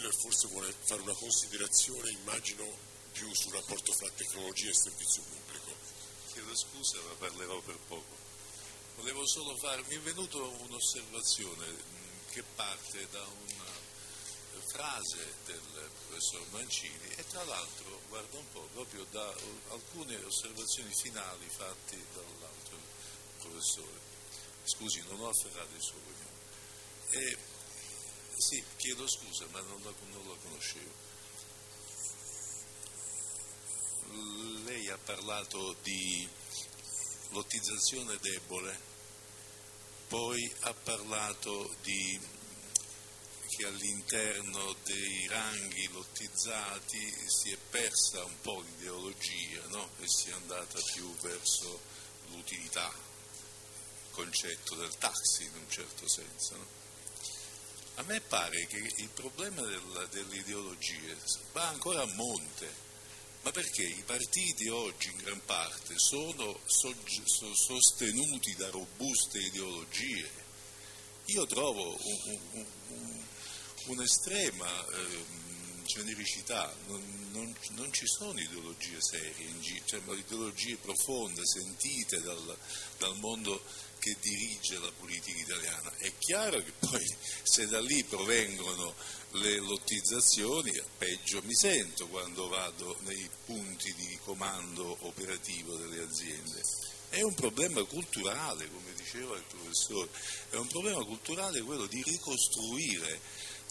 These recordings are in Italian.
Heidegger forse vuole fare una considerazione, immagino, più sul rapporto fra tecnologia e servizio pubblico. Chiedo scusa, ma parlerò per poco. Volevo solo mi è venuta un'osservazione che parte da una frase del professor Mancini e tra l'altro, guarda un po', proprio da alcune osservazioni finali fatte dall'altro professore. Scusi, non ho afferrato il suo cognome. Sì, chiedo scusa, ma non la conoscevo. Lei ha parlato di lottizzazione debole, poi ha parlato che all'interno dei ranghi lottizzati si è persa un po' l'ideologia, no? E si è andata più verso l'utilità, il concetto del taxi in un certo senso, no? A me pare che il problema delle ideologie va ancora a monte. Ma perché i partiti oggi in gran parte sono sostenuti da robuste ideologie? Io trovo un'estrema genericità, non ci sono ideologie serie, cioè ideologie profonde, sentite dal mondo che dirige la politica italiana. È chiaro che poi se da lì provengono le lottizzazioni, peggio mi sento quando vado nei punti di comando operativo delle aziende. È un problema culturale, come diceva il professore, è un problema culturale quello di ricostruire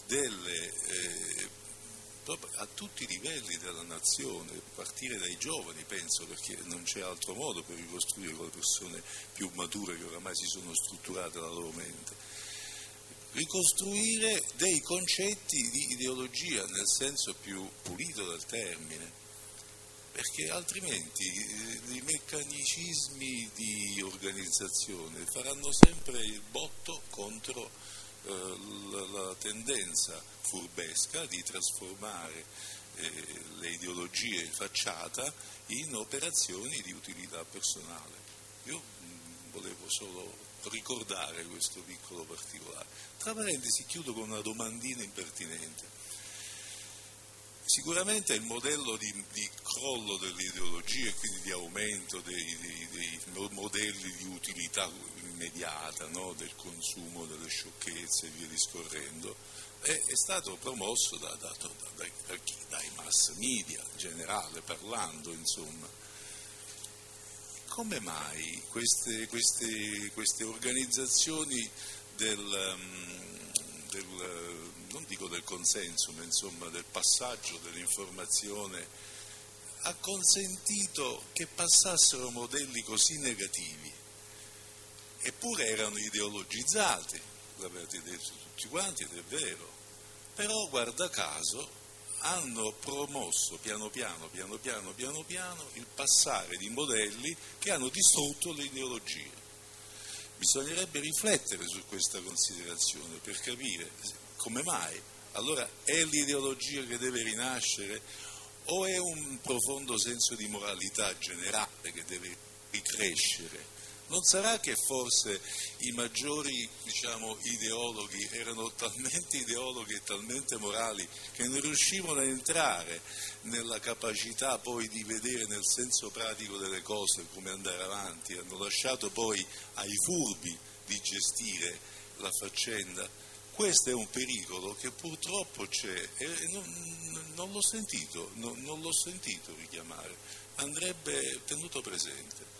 a tutti i livelli della nazione, a partire dai giovani, penso, perché non c'è altro modo per ricostruire con le persone più mature che oramai si sono strutturate la loro mente. Ricostruire dei concetti di ideologia nel senso più pulito del termine, perché altrimenti i meccanicismi di organizzazione faranno sempre il botto contro la tendenza furbesca di trasformare le ideologie in facciata in operazioni di utilità personale. Io volevo solo ricordare questo piccolo particolare. Tra parentesi chiudo con una domandina impertinente. Sicuramente il modello di crollo delle ideologie, quindi di aumento dei modelli di utilità immediata, no? Del consumo delle sciocchezze e via discorrendo, è stato promosso dai mass media, in generale parlando, insomma. Come mai queste organizzazioni non dico del consenso, ma insomma del passaggio dell'informazione, ha consentito che passassero modelli così negativi? Eppure erano ideologizzati, l'avete detto tutti quanti ed è vero, però guarda caso hanno promosso piano piano il passare di modelli che hanno distrutto le ideologie. Bisognerebbe riflettere su questa considerazione per capire come mai. Allora è l'ideologia che deve rinascere o è un profondo senso di moralità generale che deve ricrescere? Non sarà che forse i maggiori, ideologhi erano talmente ideologhi e talmente morali che non riuscivano a entrare nella capacità poi di vedere nel senso pratico delle cose come andare avanti, hanno lasciato poi ai furbi di gestire la faccenda? Questo è un pericolo che purtroppo c'è e non l'ho sentito richiamare, andrebbe tenuto presente.